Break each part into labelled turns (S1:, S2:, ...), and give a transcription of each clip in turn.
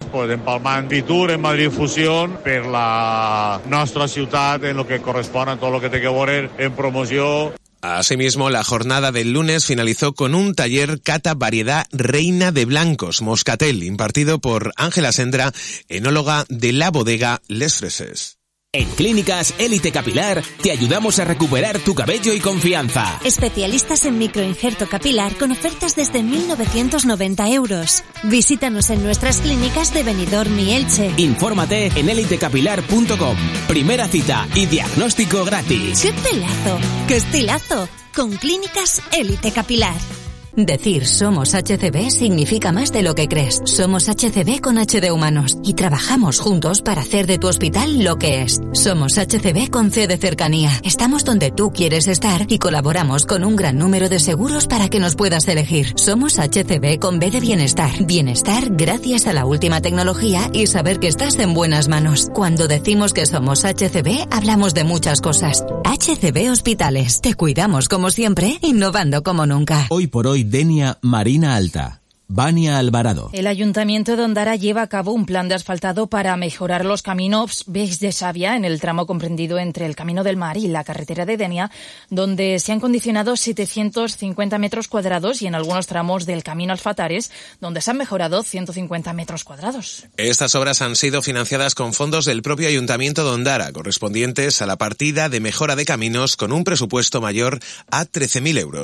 S1: pues, empalmant Fitur en Madrid Fusión per la nostra ciutat en lo que correspon a tot lo que té que veure en promoció.
S2: Asimismo, la jornada del lunes finalizó con un taller cata variedad Reina de Blancos, Moscatel, impartido por Ángela Sendra, enóloga de la bodega Les Freses.
S3: En Clínicas Élite Capilar te ayudamos a recuperar tu cabello y confianza.
S4: Especialistas en microinjerto capilar con ofertas desde 1.990 euros. Visítanos en nuestras clínicas de Benidorm y Elche.
S3: Infórmate en elitecapilar.com. Primera cita y diagnóstico gratis.
S4: ¡Qué pelazo! ¡Qué estilazo! Con Clínicas Élite Capilar.
S5: Decir somos HCB significa más de lo que crees. Somos HCB con H de humanos y trabajamos juntos para hacer de tu hospital lo que es. Somos HCB con C de cercanía. Estamos donde tú quieres estar y colaboramos con un gran número de seguros para que nos puedas elegir. Somos HCB con B de bienestar. Bienestar gracias a la última tecnología y saber que estás en buenas manos. Cuando decimos que somos HCB, hablamos de muchas cosas. HCB Hospitales. Te cuidamos como siempre, innovando como nunca.
S3: Hoy por hoy, Denia Marina Alta. Vania Alvarado.
S6: El Ayuntamiento de Ondara lleva a cabo un plan de asfaltado para mejorar los caminos Becs de Xàbia en el tramo comprendido entre el Camino del Mar y la carretera de Denia, donde se han condicionado 750 metros cuadrados y en algunos tramos del Camino Alfatares, donde se han mejorado 150 metros cuadrados.
S2: Estas obras han sido financiadas con fondos del propio Ayuntamiento de Ondara, correspondientes a la partida de mejora de caminos con un presupuesto mayor a 13.000 euros.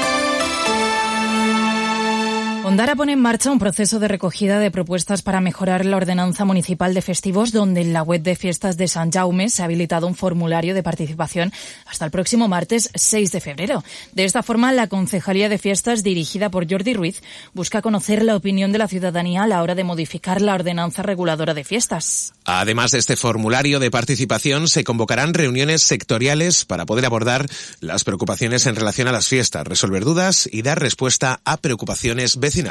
S6: Ondara pone en marcha un proceso de recogida de propuestas para mejorar la ordenanza municipal de festivos, donde en la web de Fiestas de Sant Jaume se ha habilitado un formulario de participación hasta el próximo martes 6 de febrero. De esta forma, la Concejalía de Fiestas, dirigida por Jordi Ruiz, busca conocer la opinión de la ciudadanía a la hora de modificar la ordenanza reguladora de fiestas.
S2: Además de este formulario de participación, se convocarán reuniones sectoriales para poder abordar las preocupaciones en relación a las fiestas, resolver dudas y dar respuesta a preocupaciones vecinales.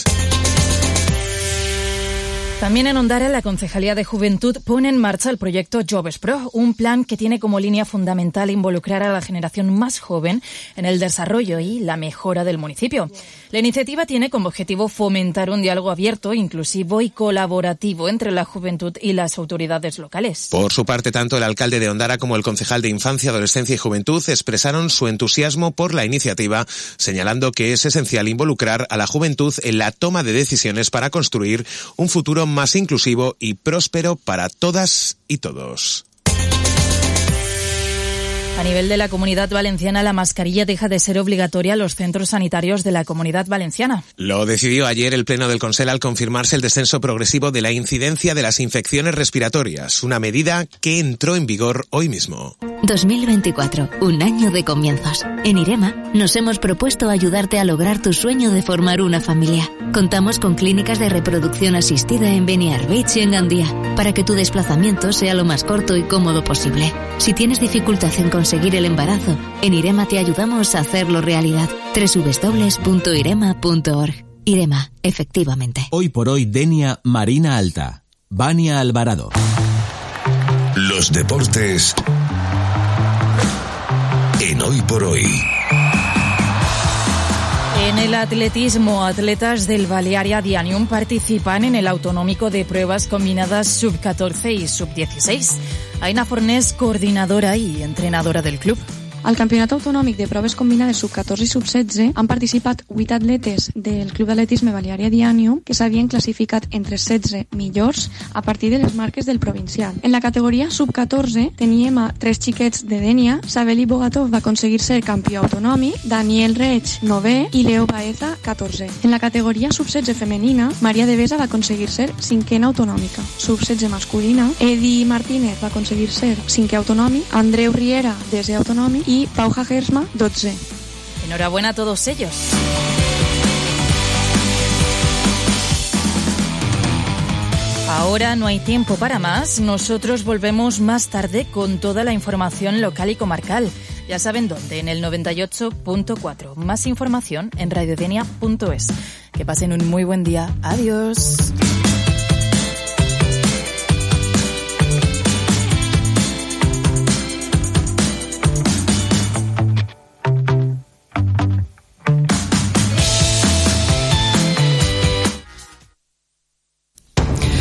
S6: También en Ondara, la Concejalía de Juventud pone en marcha el proyecto Joves Pro, un plan que tiene como línea fundamental involucrar a la generación más joven en el desarrollo y la mejora del municipio. La iniciativa tiene como objetivo fomentar un diálogo abierto, inclusivo y colaborativo entre la juventud y las autoridades locales.
S2: Por su parte, tanto el alcalde de Ondara como el concejal de Infancia, Adolescencia y Juventud expresaron su entusiasmo por la iniciativa, señalando que es esencial involucrar a la juventud en la toma de decisiones para construir un futuro más inclusivo y próspero para todas y todos.
S6: A nivel de la Comunidad Valenciana, la mascarilla deja de ser obligatoria en los centros sanitarios de la Comunidad Valenciana.
S2: Lo decidió ayer el Pleno del Consell al confirmarse el descenso progresivo de la incidencia de las infecciones respiratorias, una medida que entró en vigor hoy mismo.
S5: 2024, un año de comienzos. En Irema nos hemos propuesto ayudarte a lograr tu sueño de formar una familia. Contamos con clínicas de reproducción asistida en Beniar Beach y en Gandía, para que tu desplazamiento sea lo más corto y cómodo posible. Si tienes dificultad en conseguir el embarazo, en Irema te ayudamos a hacerlo realidad. www.irema.org. Irema, efectivamente.
S3: Hoy por hoy, Denia Marina Alta. Vania Alvarado.
S7: Los deportes en Hoy por Hoy.
S6: En el atletismo, atletas del Balearia Dianium participan en el autonómico de pruebas combinadas sub-14 y sub-16. Aina Fornés, coordinadora y entrenadora del club.
S8: Al Campionat Autonòmic de Proves Combinades sub-14 i sub-16 han participat 8 atletes del Club d'Atletisme Balearia Dianium que s'havien classificat entre 16 millors a partir de les marques del provincial. En la categoria sub-14 teníem a 3 xiquets de Denia. Sabeli Bogatov va aconseguir ser campió autonòmic, Daniel Reig, 9è i Leo Baeza, 14è. En la categoria sub-16 femenina, Maria Devesa va aconseguir ser 5ena autonòmica. Sub-16 masculina, Edi Martínez va aconseguir ser 5è autonòmic, Andreu Riera, 10è autonòmic y Pau Jagersma, 12.
S6: Enhorabuena a todos ellos. Ahora no hay tiempo para más. Nosotros volvemos más tarde con toda la información local y comarcal. Ya saben dónde, en el 98.4. Más información en radiodenia.es. Que pasen un muy buen día. Adiós.